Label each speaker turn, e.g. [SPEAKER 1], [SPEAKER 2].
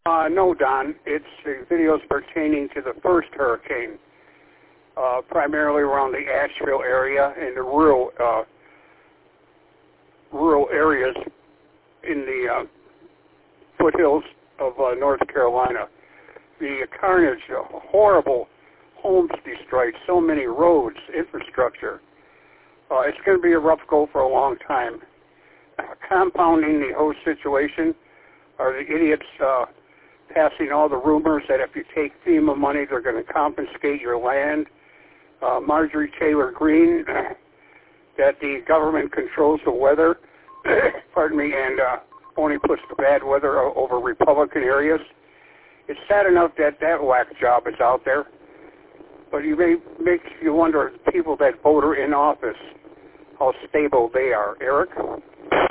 [SPEAKER 1] No, Don. It's the videos pertaining to the first hurricane, primarily around the Asheville area and the rural areas in the foothills of North Carolina. The carnage, horrible homes destroyed, so many roads, infrastructure. It's going to be a rough go for a long time. Compounding the whole situation are the idiots passing all the rumors that if you take FEMA money, they're going to confiscate your land. Marjorie Taylor Greene, that the government controls the weather, pardon me, and only puts the bad weather over Republican areas. It's sad enough that whack job is out there, but makes you wonder, people that vote are in office, how stable they are. Eric?